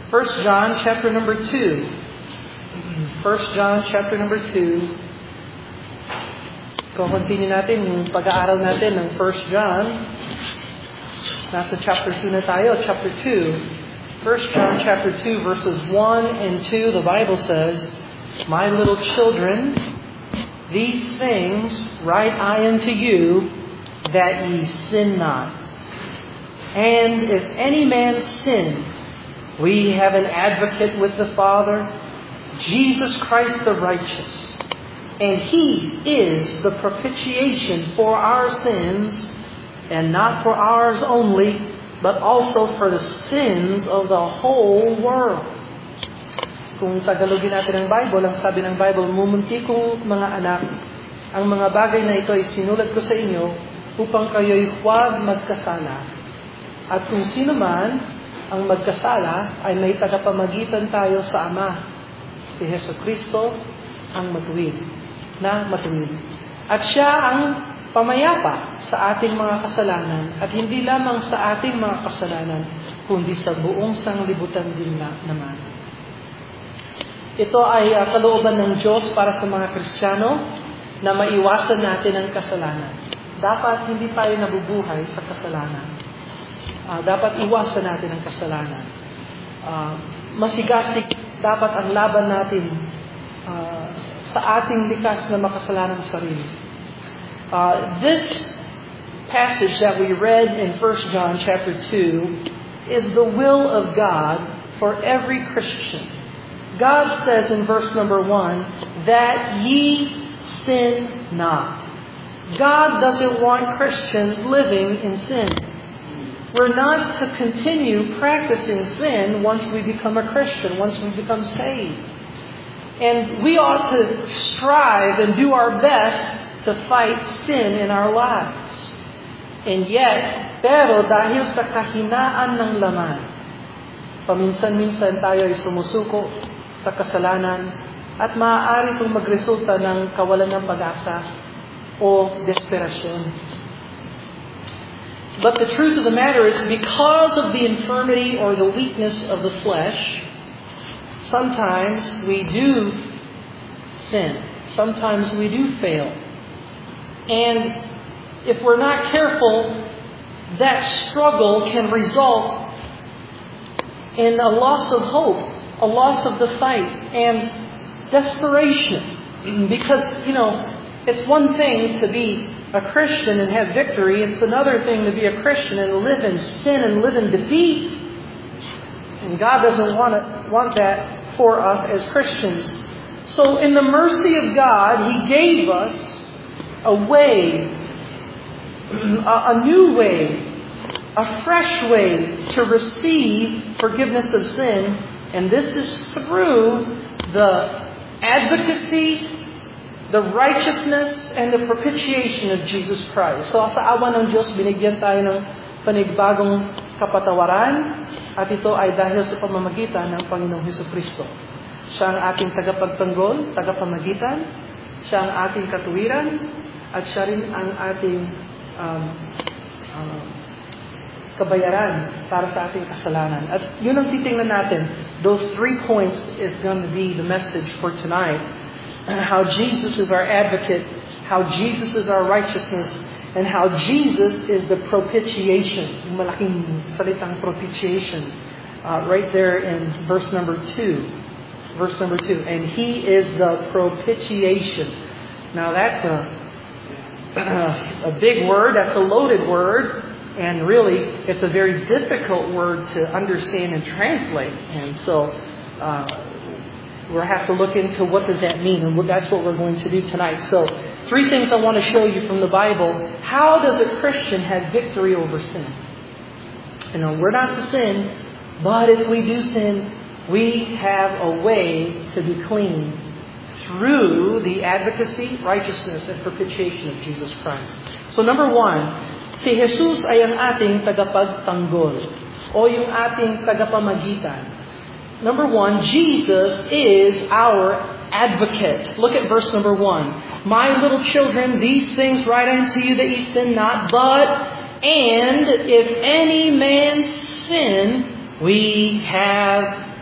1 John chapter number 2. 1 John chapter number 2. Continue natin yung pag-aaral natin ng 1 John. Nasa chapter 2 na tayo, chapter 2. 1 John chapter 2 verses 1 and 2, the Bible says, "My little children, these things write I unto you, that ye sin not. And if any man sin, we have an advocate with the Father, Jesus Christ the righteous. And He is the propitiation for our sins, and not for ours only, but also for the sins of the whole world." Kung Tagalogin natin ang Bible, ang sabi ng Bible, "Mumunti kong mga anak, ang mga bagay na ito ay sinulat ko sa inyo upang kayo'y huwag magkasala. At kung sino man ang magkasala ay may tagapamagitan tayo sa Ama, si Jesucristo ang matuwid. At Siya ang pamayapa sa ating mga kasalanan, at hindi lamang sa ating mga kasalanan, kundi sa buong sanglibutan din naman." Ito ay kalooban ng Diyos para sa mga Kristiyano na maiwasan natin ang kasalanan. Dapat hindi tayo nabubuhay sa kasalanan. Dapat iwasan natin ang kasalanan. Masigasig dapat ang laban natin sa ating likas na makasalanang sarili. This passage that we read in 1 John chapter 2 is the will of God for every Christian. God says in verse number 1 that ye sin not. God doesn't want Christians living in sin. We're not to continue practicing sin once we become a Christian, once we become saved. And we ought to strive and do our best to fight sin in our lives. And yet, pero dahil sa kahinaan ng laman, paminsan-minsan tayo ay sumusuko sa kasalanan at maaari itong magresulta ng kawalan ng pag-asa o desperasyon. But the truth of the matter is, because of the infirmity or the weakness of the flesh, sometimes we do sin. Sometimes we do fail. And if we're not careful, that struggle can result in a loss of hope, a loss of the fight, and desperation. Because, it's one thing to be a Christian and have victory. It's another thing to be a Christian and live in sin and live in defeat. And God doesn't want that for us as Christians. So in the mercy of God, He gave us a way, a new way, a fresh way to receive forgiveness of sin. And this is through the advocacy, the righteousness, and the propitiation of Jesus Christ. So sa awa ng Diyos, binigyan tayo ng panigbagong kapatawaran, at ito ay dahil sa pamamagitan ng Panginoong Jesucristo. Siya ang ating tagapagtanggol, tagapamagitan, siya ang ating katuwiran, at siya rin ang ating kabayaran para sa ating kasalanan. At yun ang titingnan natin. Those 3 points is going to be the message for tonight. How Jesus is our advocate, how Jesus is our righteousness, and how Jesus is the propitiation. Yung malaking salitang propitiation. Right there in verse number 2. Verse number 2. And He is the propitiation. Now that's a big word. That's a loaded word. And really, it's a very difficult word to understand and translate. And so, we'll have to look into what does that mean, and that's what we're going to do tonight. So, 3 things I want to show you from the Bible. How does a Christian have victory over sin? We're not to sin, but if we do sin, we have a way to be clean through the advocacy, righteousness, and propitiation of Jesus Christ. So number 1, si Jesus ay ang ating tagapagtanggol o yung ating tagapamagitan. Number 1, Jesus is our advocate. Look at verse number 1. My little children, these things write unto you that ye sin not, and if any man sin, we have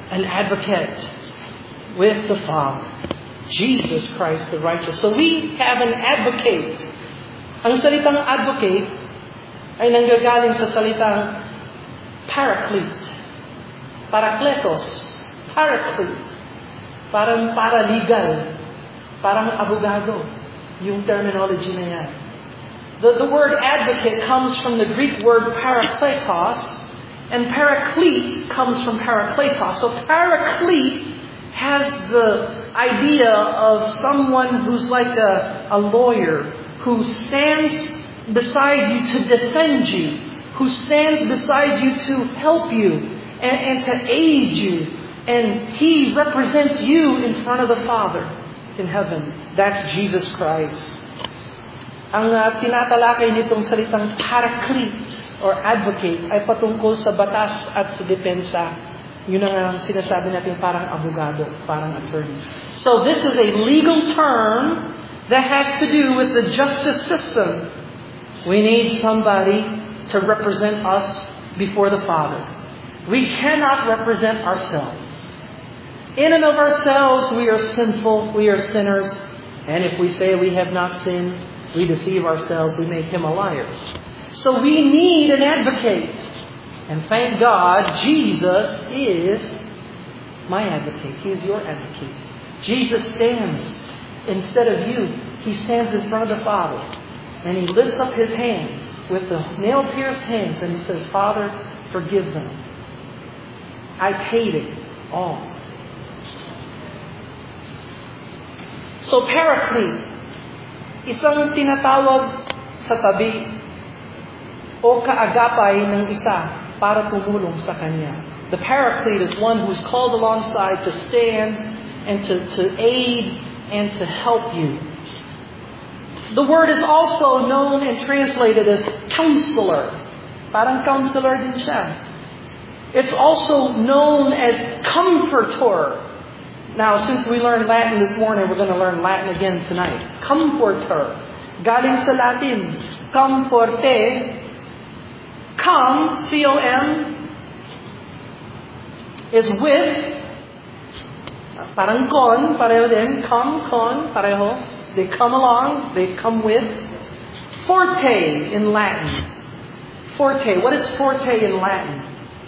an advocate with the Father, Jesus Christ the righteous. So we have an advocate. Ang salitang advocate ay nanggagaling sa salitang paraclete. Parakletos. Paraclete. Parang paralegal. Parang abogado. Yung terminology na yan. The word advocate comes from the Greek word parakletos, and paraclete comes from parakletos. So paraclete has the idea of someone who's like a lawyer, who stands beside you to defend you, who stands beside you to help you and to aid you. And He represents you in front of the Father in heaven. That's Jesus Christ. Ang tinatalakay nitong salitang paraclete or advocate ay patungkol sa batas at sa depensa. Yun ang sinasabi natin parang abogado, parang attorney. So this is a legal term that has to do with the justice system. We need somebody to represent us before the Father. We cannot represent ourselves. In and of ourselves, we are sinful, we are sinners, and if we say we have not sinned, we deceive ourselves, we make Him a liar. So we need an advocate. And thank God, Jesus is my advocate. He is your advocate. Jesus stands instead of you. He stands in front of the Father. And He lifts up His hands with the nail-pierced hands and He says, Father, forgive them. I paid it all. So paraclete, isang tinatawag sa tabi o kaagapay ng isa para tumulong sa kanya. The paraclete is one who's called alongside to stand and to aid and to help you. The word is also known and translated as counselor. Parang counselor din siya. It's also known as comforter. Now, since we learned Latin this morning, we're going to learn Latin again tonight. Comforter. Galing sa Latin. Comforte. Come, C-O-M, is with. Parang con, pareho din. Come, con, pareho. They come along, they come with. Forte in Latin. Forte. What is forte in Latin?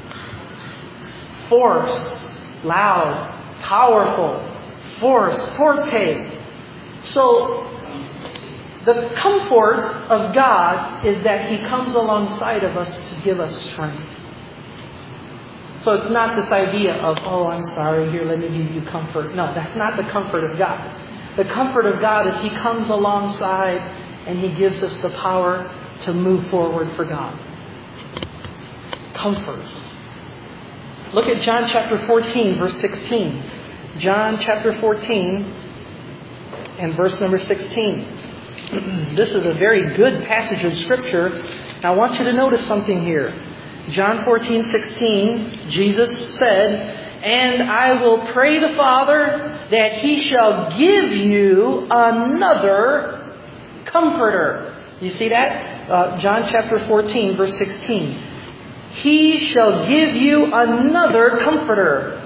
Force. Loud. Powerful. Force. Forte. So, the comfort of God is that He comes alongside of us to give us strength. So it's not this idea of, oh, I'm sorry, here, let me give you comfort. No, that's not the comfort of God. The comfort of God is He comes alongside and He gives us the power to move forward for God. Comfort. Look at John chapter 14, verse 16. John chapter 14 and verse number 16. This is a very good passage of Scripture. Now I want you to notice something here. John 14:16, Jesus said, And I will pray the Father that He shall give you another Comforter. You see that? John chapter 14, verse 16. He shall give you another Comforter,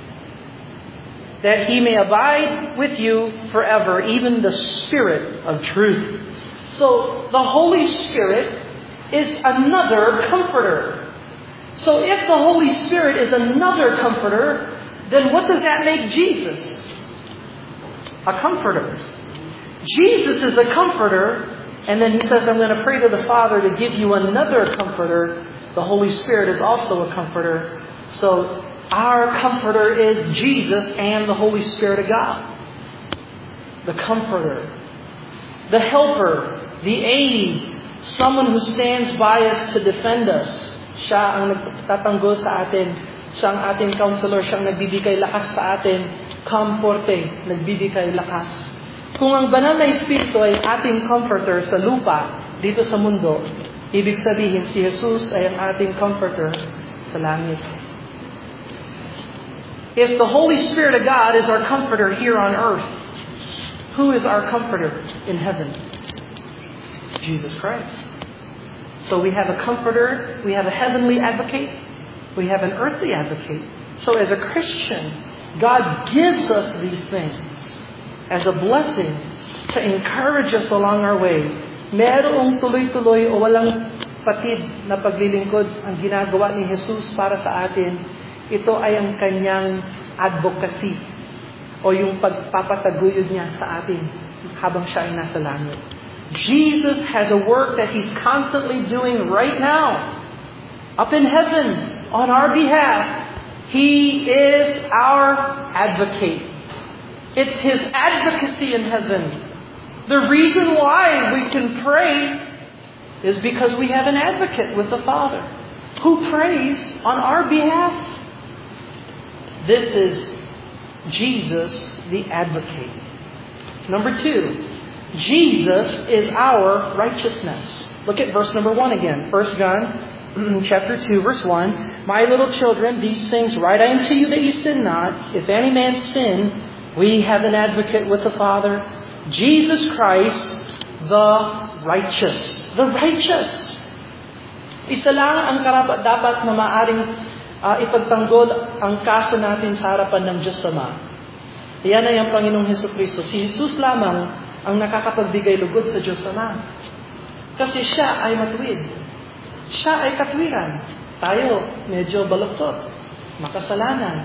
that He may abide with you forever, even the Spirit of truth. So, the Holy Spirit is another Comforter. So, if the Holy Spirit is another Comforter, then what does that make Jesus? A Comforter. Jesus is a Comforter, and then He says, I'm going to pray to the Father to give you another Comforter. The Holy Spirit is also a Comforter. So, our Comforter is Jesus and the Holy Spirit of God. The Comforter. The Helper. The Aid. Someone who stands by us to defend us. Siya ang nagtatanggol sa atin. Siya ang ating counselor. Siya ang nagbibigay lakas sa atin. Comforte. Nagbibigay lakas. Kung ang banal na Espiritu ay ating Comforter sa lupa, dito sa mundo, ibig sabihin si Jesus ay ang ating Comforter sa langit. If the Holy Spirit of God is our Comforter here on earth, who is our Comforter in heaven? Jesus Christ. So we have a Comforter, we have a heavenly advocate, We have an earthly advocate. So as a Christian, God gives us these things as a blessing to encourage us along our way. Merong tuloy-tuloy o walang patid na paglilingkod ang ginagawa ni Jesus para sa atin. Ito ay ang kanyang advocacy o yung pagpapataguyod niya sa atin habang siya ay nasa langit. Jesus has a work that He's constantly doing right now up in heaven on our behalf. He is our advocate. It's His advocacy in heaven. The reason why we can pray is because we have an advocate with the Father who prays on our behalf. This is Jesus, the advocate. Number 2, Jesus is our righteousness. Look at verse number 1 again. 1 John chapter 2, verse 1. My little children, these things write I unto you that ye sin not. If any man sin, we have an advocate with the Father, Jesus Christ, the righteous. The righteous. Isa lang ang dapat na maaring ipagtanggol ang kaso natin sa harapan ng Diyos Ama. Iyan ay ang Panginoong Hesukristo. Si Jesus lamang ang nakakapagbigay lugod sa Diyos Ama. Kasi Siya ay matuwid. Siya ay katwiran. Tayo, medyo baluktot. Makasalanan.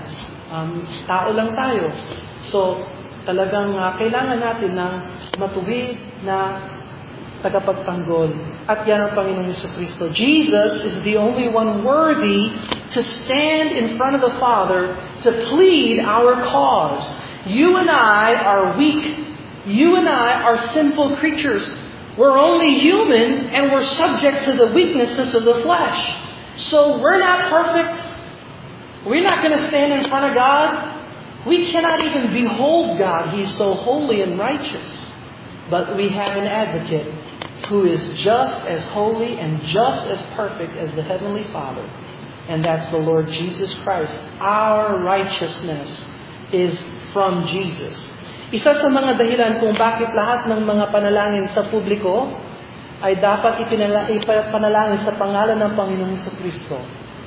Tao lang tayo. So, talagang kailangan natin ng matuwid na tagapagtanggol. At yan ang Panginoong Jesucristo. Jesus is the only one worthy to stand in front of the Father to plead our cause. You and I are weak. You and I are sinful creatures. We're only human and we're subject to the weaknesses of the flesh. So we're not perfect. We're not going to stand in front of God. We cannot even behold God. He's so holy and righteous. But we have an advocate who is just as holy and just as perfect as the Heavenly Father. And that's the Lord Jesus Christ. Our righteousness is from Jesus. Isa sa mga dahilan kung bakit lahat ng mga panalangin sa publiko ay dapat ipanalangin sa pangalan ng Panginoong Jesucristo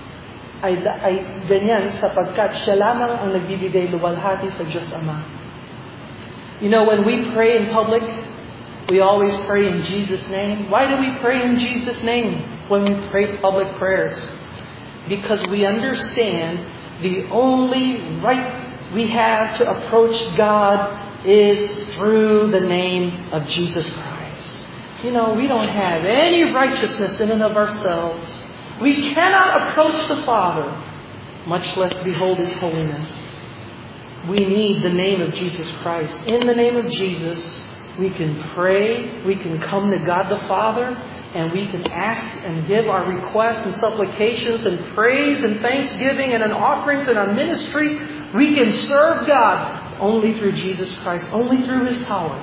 ay ganyan sapagkat Siya lamang ang nagbibigay luwalhati sa Diyos Ama. You know, when we pray in public, we always pray in Jesus' name. Why do we pray in Jesus' name when we pray public prayers? Because we understand the only right we have to approach God is through the name of Jesus Christ. You know, we don't have any righteousness in and of ourselves. We cannot approach the Father, much less behold His holiness. We need the name of Jesus Christ. In the name of Jesus, we can pray, we can come to God the Father, and we can ask and give our requests and supplications and praise and thanksgiving and offerings in our ministry. We can serve God only through Jesus Christ, only through His power,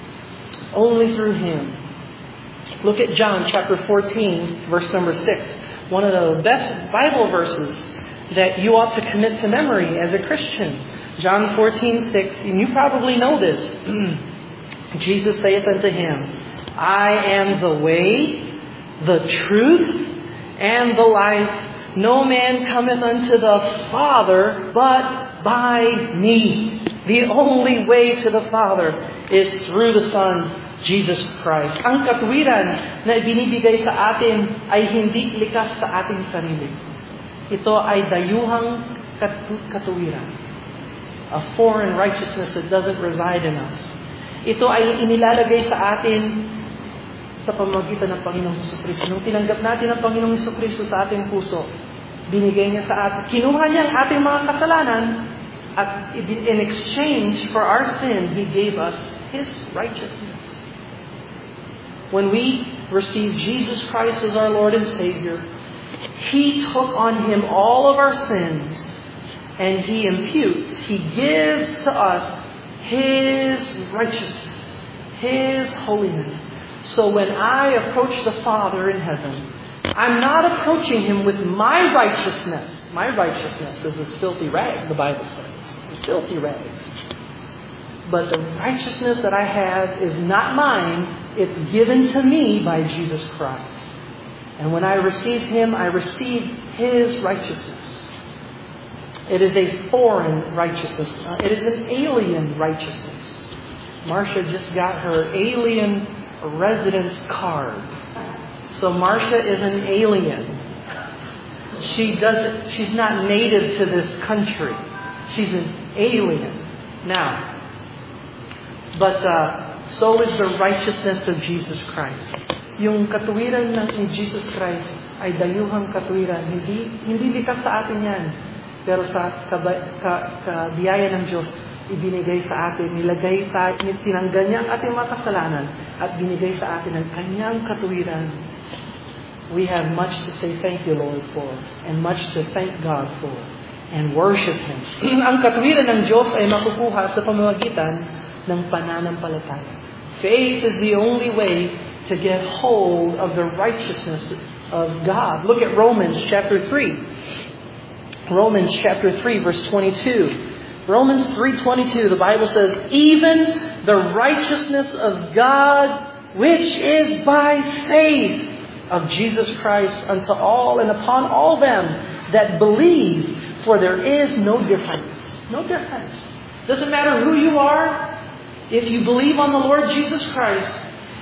only through Him. Look at John chapter 14, verse number 6. One of the best Bible verses that you ought to commit to memory as a Christian. John 14:6, and you probably know this. Jesus saith unto him, I am the way, the truth, and the life. No man cometh unto the Father but by me. The only way to the Father is through the Son, Jesus Christ. Ang katwiran na ibinibigay sa atin ay hindi likas sa ating sarili. Ito ay dayuhang katuwiran. A foreign righteousness that doesn't reside in us. Ito ay inilalagay sa atin sa pamamagitan ng Panginoong Jesucristo. Nung tinanggap natin ang Panginoong Jesucristo sa ating puso, binigay niya sa atin, kinuha niya ang ating mga kasalanan, at in exchange for our sin, He gave us His righteousness. When we receive Jesus Christ as our Lord and Savior, He took on Him all of our sins, and He imputes, He gives to us His righteousness, His holiness. So when I approach the Father in heaven, I'm not approaching Him with my righteousness. My righteousness is as filthy rags, the Bible says. Filthy rags. But the righteousness that I have is not mine. It's given to me by Jesus Christ. And when I receive Him, I receive His righteousness. It is a foreign righteousness. It is an alien righteousness. Marcia just got her alien residence card. So Marcia is an alien. She's not native to this country. She's an alien. Now, but so is the righteousness of Jesus Christ. Yung katuwiran ni Jesus Christ ay dayuhang katuwiran. Hindi likas sa atin yan. Pero sa kabiyaya ng Diyos, ibinigay sa atin, tinanggal niya ang ating mga kasalanan at binigay sa atin ang kanyang katuwiran. We have much to say thank you, Lord, for, and much to thank God for, and worship Him. Ang katuwiran ng Diyos ay makukuha sa pamamagitan ng pananampalataya. Faith is the only way to get hold of the righteousness of God. Look at Romans chapter 3. Romans chapter 3, verse 22. Romans 3:22, the Bible says, even the righteousness of God, which is by faith of Jesus Christ unto all and upon all them that believe, for there is no difference. No difference. Doesn't matter who you are. If you believe on the Lord Jesus Christ,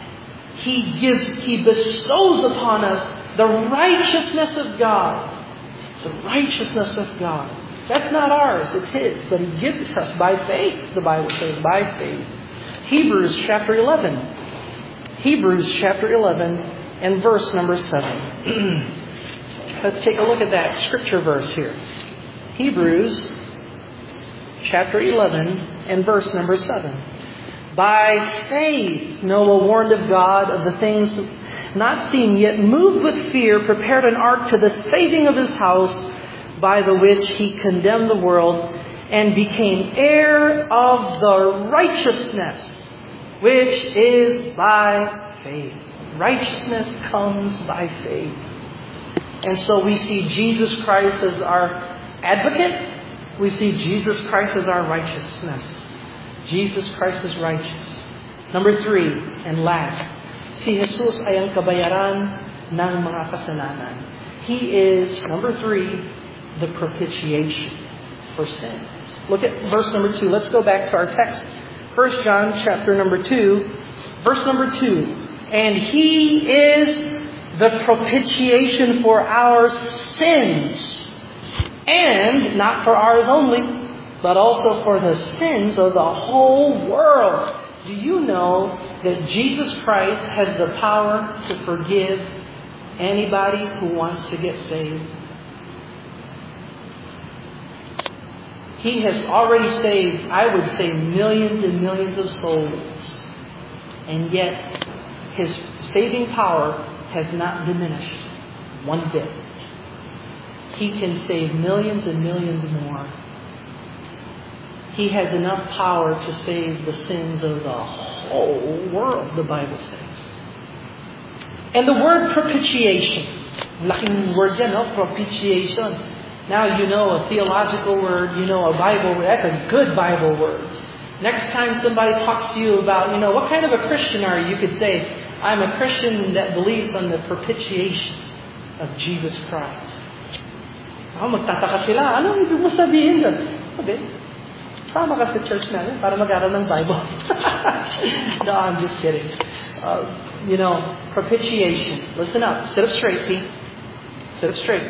He bestows upon us the righteousness of God. The righteousness of God. That's not ours, it's His. But He gives it to us by faith, the Bible says, by faith. Hebrews chapter 11. Hebrews chapter 11 and verse number 7. Let's take a look at that scripture verse here. Hebrews chapter 11 and verse number 7. By faith Noah warned of God of the things not seen, yet moved with fear, prepared an ark to the saving of his house, by the which he condemned the world, and became heir of the righteousness which is by faith. Righteousness comes by faith. And so we see Jesus Christ as our advocate. We see Jesus Christ as our righteousness. Jesus Christ is righteous. Number 3, and last, si Jesus ay ang kabayaran ng mga kasalanan. He is, number 3, the propitiation for sins. Look at verse number 2. Let's go back to our text. 1 John chapter number 2, verse number 2. And He is the propitiation for our sins. And not for ours only, but also for the sins of the whole world. Do you know that Jesus Christ has the power to forgive anybody who wants to get saved? He has already saved, I would say, millions and millions of souls. And yet, His saving power has not diminished one bit. He can save millions and millions more. He has enough power to save the sins of the whole world, the Bible says. And the word propitiation, laking word yan, no? Propitiation. Now you know a theological word, you know a Bible word. That's a good Bible word. Next time somebody talks to you about, what kind of a Christian are you? You could say, I'm a Christian that believes on the propitiation of Jesus Christ. Magtataka sila. Anong ibig mo sabihin doon? Okay. Sama ka sa church natin para mag-aral ng Bible. No, I'm just kidding. Propitiation. Listen up. Sit up straight, see? Sit up straight.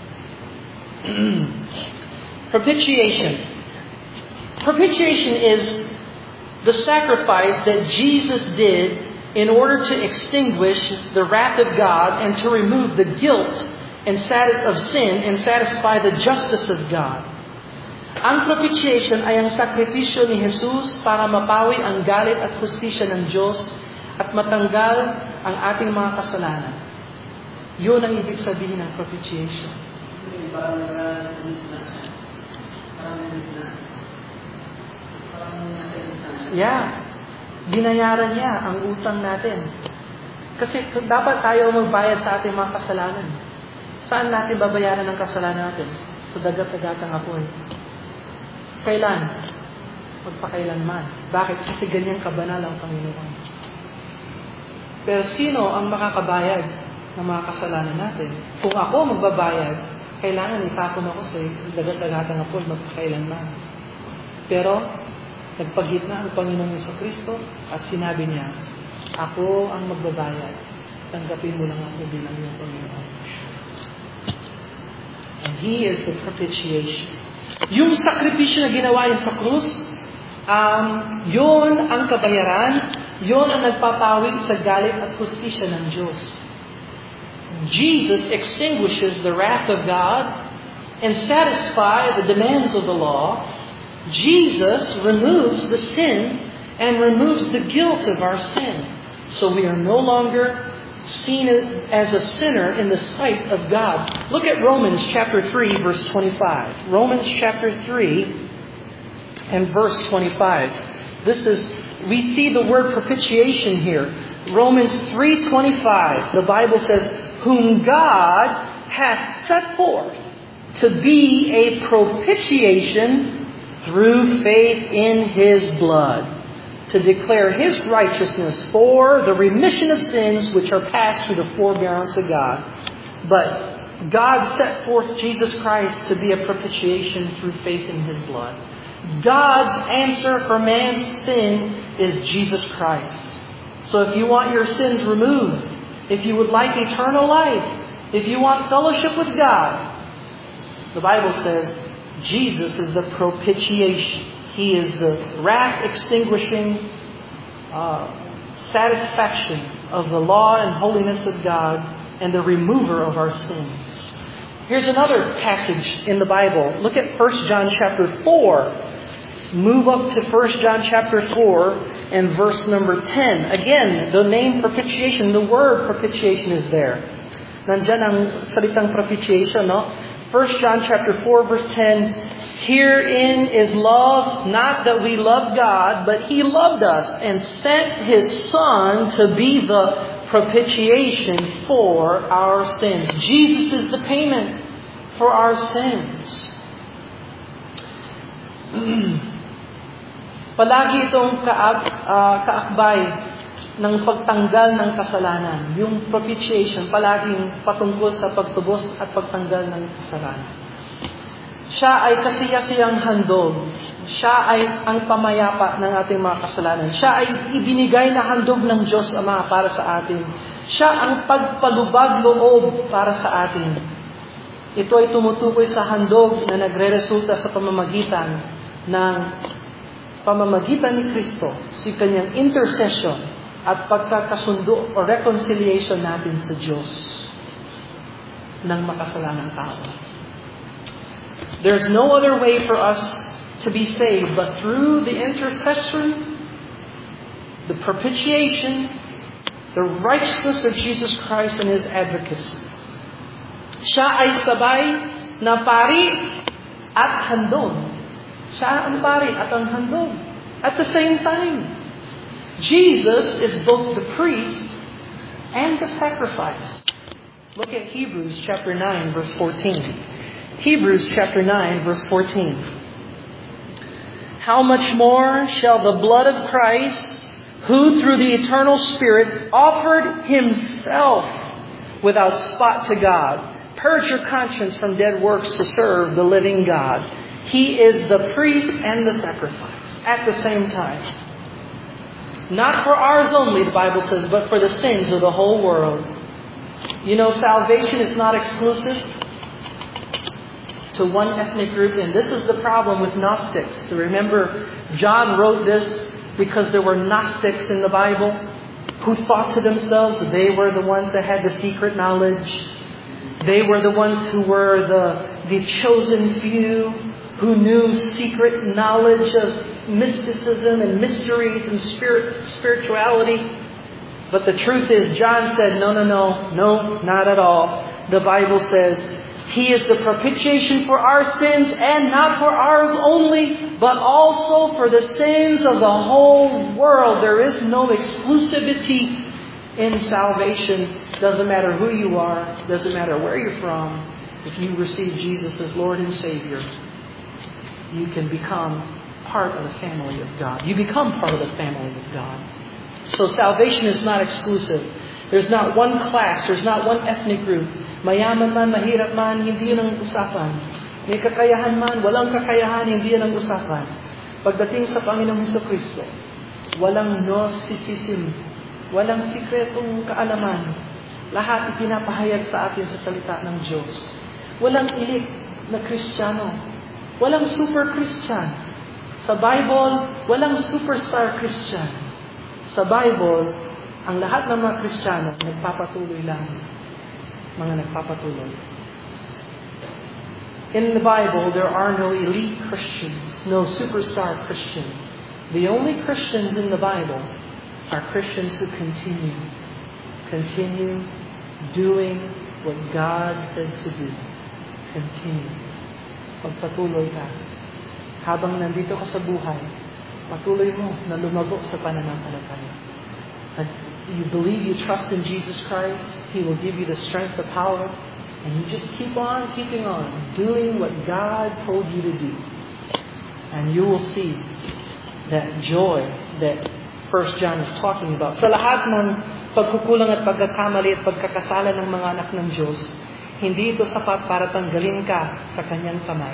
Propitiation. Propitiation is the sacrifice that Jesus did in order to extinguish the wrath of God and to remove the guilt of sin and satisfy the justice of God. Ang propitiation ay ang sakripisyo ni Jesus para mapawi ang galit at hustisya ng Diyos at matanggal ang ating mga kasalanan. Yun ang ibig sabihin ng propitiation. Yeah. Binayaran niya ang utang natin. Kasi dapat tayo magbayad sa ating mga kasalanan. Saan natin babayaran ang kasalanan natin? Sa dagat-dagatang apoy. Kailan? Magpakailanman. Bakit? Kasi ganyan kabanal ang Panginoon. Pero sino ang makakabayad ng mga kasalanan natin? Kung ako magbabayad, kailangan itapon ako sa dagat-dagatang apoy magpakailanman. Pero, nagpagitna ang Panginoong Jesucristo at sinabi niya, ako ang magbabayad. Tanggapin mo lang ako bilang iyong Panginoon. And He is the propitiation. Yung sakripisyo na ginawa niya sa krus, yun ang kabayaran, yun ang nagpapawi sa galit at hustisya ng Diyos. Jesus extinguishes the wrath of God and satisfies the demands of the law. Jesus removes the sin and removes the guilt of our sin. So we are no longer seen as a sinner in the sight of God. Look at Romans chapter 3, verse 25. Romans chapter 3 and verse 25. We see the word propitiation here. Romans 3:25. The Bible says, whom God hath set forth to be a propitiation through faith in His blood, to declare His righteousness for the remission of sins which are passed through the forbearance of God. But God set forth Jesus Christ to be a propitiation through faith in His blood. God's answer for man's sin is Jesus Christ. So if you want your sins removed, if you would like eternal life, if you want fellowship with God, the Bible says Jesus is the propitiation. He is the wrath-extinguishing satisfaction of the law and holiness of God and the remover of our sins. Here's another passage in the Bible. Look at 1 John chapter 4. Move up to 1 John chapter 4 and verse number 10. Again, the name propitiation, the word propitiation is there. Nandyan ang salitang propitiation, no? 1 John chapter 4 verse 10. Herein is love, not that we love God, but He loved us and sent His Son to be the propitiation for our sins. Jesus is the payment for our sins. Palagi itong kaakbay ng pagtanggal ng kasalanan. Yung propitiation, palaging patungkol sa pagtubos at pagtanggal ng kasalanan. Siya ay kasiyasiyang handog. Siya ay ang pamayapa ng ating mga kasalanan. Siya ay ibinigay na handog ng Diyos Ama para sa atin. Siya ang pagpalubag loob para sa atin. Ito ay tumutukoy sa handog na nagre-resulta sa pamamagitan ni Kristo, si kanyang intercession at pagkakasundo o reconciliation natin sa Diyos ng makasalanang tao. There's no other way for us to be saved but through the intercession, the propitiation, the righteousness of Jesus Christ and His advocacy. Siya ay sabay na pari at handog. Siya ang pari at ang handog. At the same time, Jesus is both the priest and the sacrifice. Look at Hebrews chapter 9, verse 14. Hebrews chapter 9, verse 14. How much more shall the blood of Christ, who through the eternal Spirit offered Himself without spot to God, purge your conscience from dead works to serve the living God. He is the priest and the sacrifice at the same time. Not for ours only, the Bible says, but for the sins of the whole world. You know, salvation is not exclusive to one ethnic group. And this is the problem with Gnostics. So remember, John wrote this because there were Gnostics in the Bible who thought to themselves that they were the ones that had the secret knowledge. They were the ones who were the chosen few, who knew secret knowledge of mysticism and mysteries and spirituality. But the truth is, John said, no, not at all. The Bible says, He is the propitiation for our sins, and not for ours only, but also for the sins of the whole world. There is no exclusivity in salvation. Doesn't matter who you are, doesn't matter where you're from. If you receive Jesus as Lord and Savior, you can become part of the family of God. You become part of the family of God. So salvation is not exclusive. There's not one class. There's not one ethnic group. Mayaman man, mahirap man, hindi yun ang usapan. May kakayahan man, walang kakayahan, hindi yun ang usapan. Pagdating sa Panginoong Jesucristo, walang gnosticism, walang sikretong kaalaman. Lahat ipinapahayag sa atin sa salita ng Diyos. Walang ilik na Kristiyano. Walang super Christian. Sa Bible, walang superstar Christian. Sa Bible, ang lahat ng mga Kristiyano, nagpapatuloy lang. Mga nagpapatuloy. In the Bible, there are no elite Christians, no superstar Christian. The only Christians in the Bible are Christians who continue doing what God said to do. Continue. Pagpatuloy ka. Habang nandito ka sa buhay, patuloy mo na lumago sa pananampalataya. At you believe, you trust in Jesus Christ, He will give you the strength, the power, and you just keep on keeping on, doing what God told you to do. And you will see that joy that 1 John is talking about. Sa lahat ng pagkukulang at pagkakamali at pagkakasala ng mga anak ng Diyos, hindi ito sapat para tanggalin ka sa Kanyang kamay.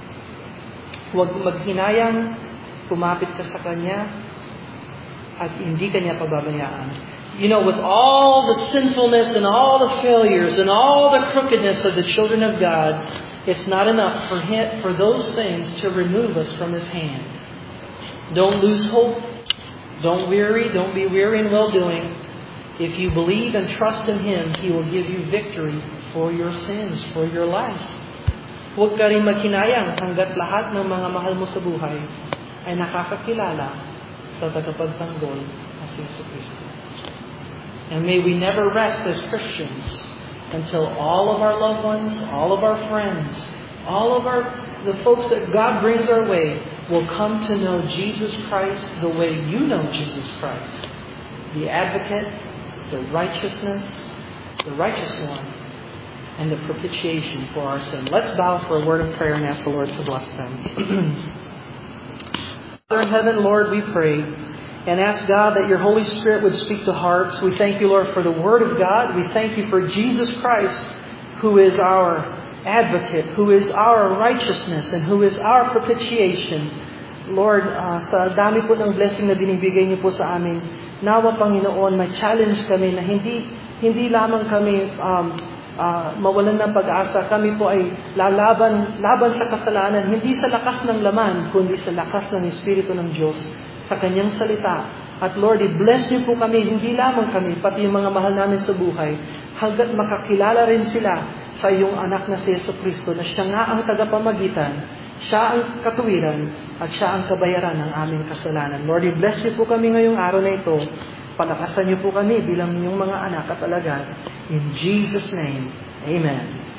Huwag maghinayang, kumapit ka sa Kanya, at hindi Kanya pababayaan. You know, with all the sinfulness and all the failures and all the crookedness of the children of God, it's not enough for those things to remove us from His hand. Don't lose hope. Don't be weary in well-doing. If you believe and trust in Him, He will give you victory for your sins, for your life. Huwag ka rin maghinayang hanggat lahat ng mga mahal mo sa buhay ay nakakakilala sa tagapagtanggol na si Jesucristo. And may we never rest as Christians until all of our loved ones, all of our friends, all of the folks that God brings our way will come to know Jesus Christ the way you know Jesus Christ. The advocate, the righteous one, and the propitiation for our sin. Let's bow for a word of prayer and ask the Lord to bless them. Father in heaven, Lord, we pray and ask God that your Holy Spirit would speak to hearts. We thank you, Lord, for the Word of God. We thank you for Jesus Christ, who is our advocate, who is our righteousness, and who is our propitiation. Lord, sa dami po ng blessing na binibigay niyo po sa amin, nawa, Panginoon, may challenge kami na hindi lamang kami mawalan ng pag-asa. Kami po ay laban sa kasalanan, hindi sa lakas ng laman, kundi sa lakas ng Espiritu ng Diyos, sa Kanyang salita. At Lord, i-bless niyo po kami, hindi lamang kami, pati yung mga mahal namin sa buhay, hanggat makakilala rin sila sa iyong anak na si Jesucristo, na siya nga ang tagapamagitan, siya ang katuwiran, at siya ang kabayaran ng aming kasalanan. Lord, i-bless niyo po kami ngayong araw na ito. Palakasan niyo po kami bilang inyong mga anak at alagad. In Jesus' name, Amen.